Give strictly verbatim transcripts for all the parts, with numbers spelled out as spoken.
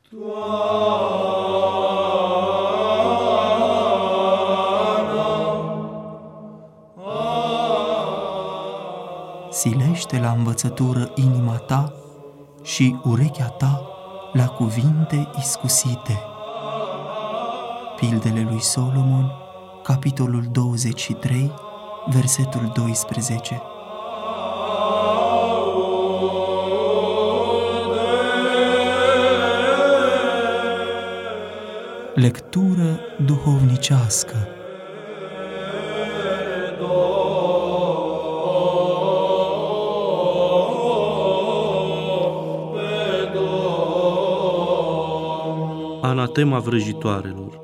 Silește la învățătură inima ta și urechea ta la cuvinte iscusite. Pildele lui Solomon, capitolul douăzeci și trei, versetul doisprezece. Lectură duhovnicească. Anatema vrăjitoarelor.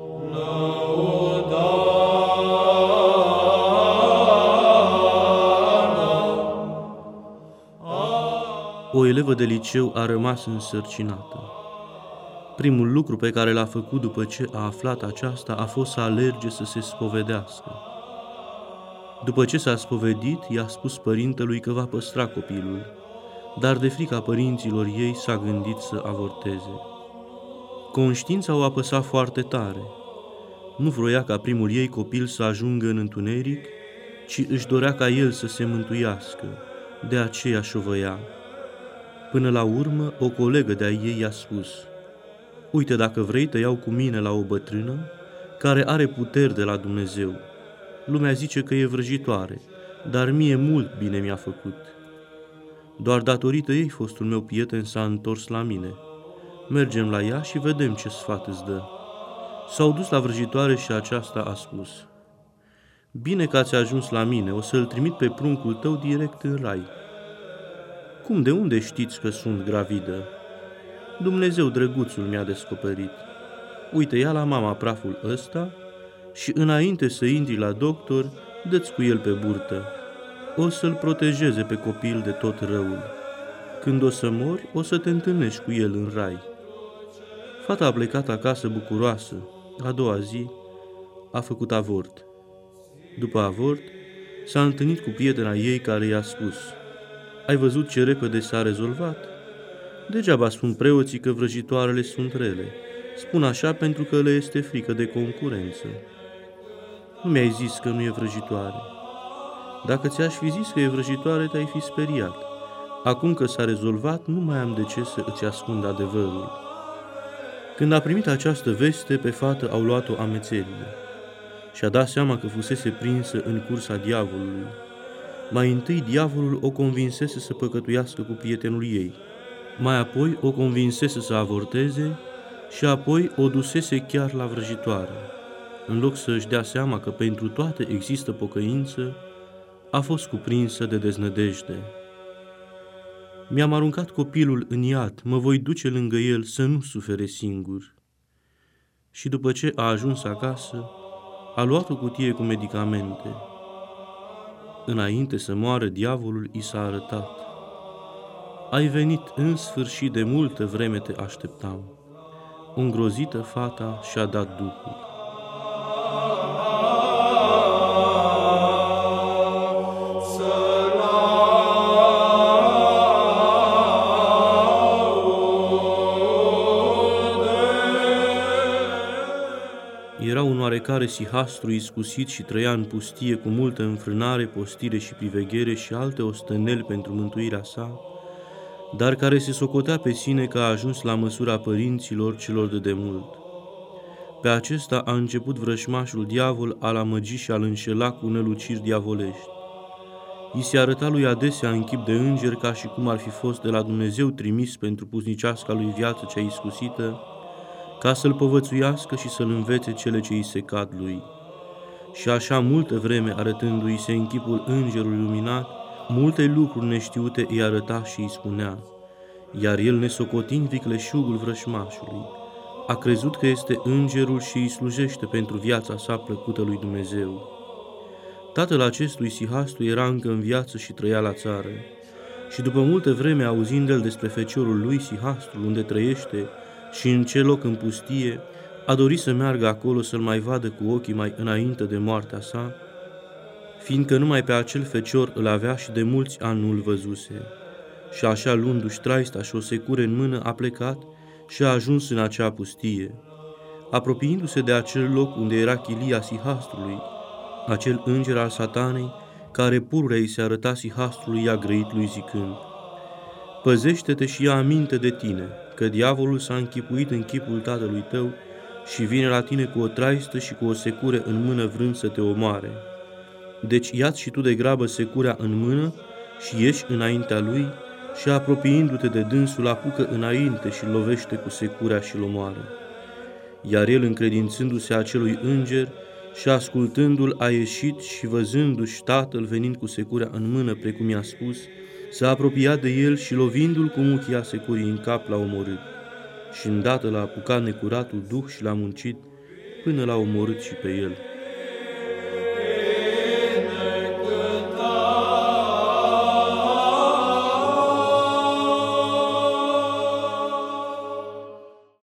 O elevă de liceu a rămas însărcinată. Primul lucru pe care l-a făcut după ce a aflat aceasta a fost să alerge să se spovedească. După ce s-a spovedit, i-a spus părintelui că va păstra copilul, dar de frica părinților ei s-a gândit să avorteze. Conștiința o apăsa foarte tare. Nu vroia ca primul ei copil să ajungă în întuneric, ci își dorea ca el să se mântuiască, de aceea șovăia. Până la urmă, o colegă de-a ei i-a spus: „Uite, dacă vrei, te iau cu mine la o bătrână care are puteri de la Dumnezeu. Lumea zice că e vrăjitoare, dar mie mult bine mi-a făcut. Doar datorită ei fostul meu prieten s-a întors la mine. Mergem la ea și vedem ce sfat îți dă.” S-au dus la vrăjitoare și aceasta a spus: „Bine că ați ajuns la mine, o să-l trimit pe pruncul tău direct în rai.” „Cum, de unde știți că sunt gravidă?” „Dumnezeu drăguțul mi-a descoperit. Uite, ia la mama praful ăsta și înainte să intri la doctor, dă-ți cu el pe burtă. O să-l protejeze pe copil de tot răul. Când o să mori, o să te întâlnești cu el în rai.” Fata a plecat acasă bucuroasă. A doua zi a făcut avort. După avort, s-a întâlnit cu prietena ei care i-a spus: „Ai văzut ce repede s-a rezolvat? Degeaba spun preoții că vrăjitoarele sunt rele. Spun așa pentru că le este frică de concurență. Nu mi-ai zis că nu e vrăjitoare. Dacă ți-aș fi zis că e vrăjitoare, te-ai fi speriat. Acum că s-a rezolvat, nu mai am de ce să îți ascund adevărul.” Când a primit această veste, pe fată au luat-o amețerile. Și-a dat seama că fusese prinsă în cursa diavolului. Mai întâi diavolul o convinsese să păcătuiască cu prietenul ei, mai apoi o convinsese să avorteze și apoi o dusese chiar la vrăjitoare. În loc să își dea seama că pentru toate există pocăință, a fost cuprinsă de deznădejde. „Mi-am aruncat copilul în iad, mă voi duce lângă el să nu sufere singur.” Și după ce a ajuns acasă, a luat o cutie cu medicamente. Înainte să moară, diavolul i s-a arătat: „Ai venit în sfârșit, de multă vreme te așteptam.” Îngrozită, fata și-a dat duhul. Era un oarecare sihastru iscusit și trăia în pustie cu multă înfrânare, postire și priveghere și alte osteneli pentru mântuirea sa, dar care se socotea pe sine că a ajuns la măsura părinților celor de demult. Pe acesta a început vrășmașul diavol a-l amăgi și a-l înșela cu năluciri diavolești. I se arăta lui adesea în chip de înger, ca și cum ar fi fost de la Dumnezeu trimis pentru puzniceasca lui viață cea iscusită, ca să-l povățuiască și să-l învețe cele ce îi se cad lui. Și așa multă vreme, arătându-i se în chipul îngerului luminat, multe lucruri neștiute îi arăta și îi spunea, iar el, nesocotind vicleșugul vrășmașului, a crezut că este îngerul și îi slujește pentru viața sa plăcută lui Dumnezeu. Tatăl acestui sihastru era încă în viață și trăia la țară, și după multă vreme, auzind el despre feciorul lui Sihastru, unde trăiește și în ce loc în pustie, a dorit să meargă acolo să-l mai vadă cu ochii mai înainte de moartea sa, fiindcă numai pe acel fecior îl avea și de mulți ani nu-l văzuse. Și așa, luându-și traista și o secură în mână, a plecat și a ajuns în acea pustie. Apropiindu-se de acel loc unde era chilia Sihastrului, acel înger al satanei, care pururea îi se arăta Sihastrului, i-a grăit lui zicând: păzește-te și ia aminte de tine, că diavolul s-a închipuit în chipul tatălui tău și vine la tine cu o traistă și cu o secure în mână vrând să te omoare. Deci ia-ți și tu de grabă securea în mână și ieși înaintea lui și, apropiindu-te de dânsul, apucă înainte și lovește cu securea și-l omoară. Iar el, încredințându-se acelui înger și ascultându-l, a ieșit și, văzându-și tatăl venind cu securea în mână, precum i-a spus, s-a apropiat de el și, lovindu-l cu muchia securii în cap, l-a omorât. Și îndată l-a apucat necuratul duh și l-a muncit până l-a omorât și pe el.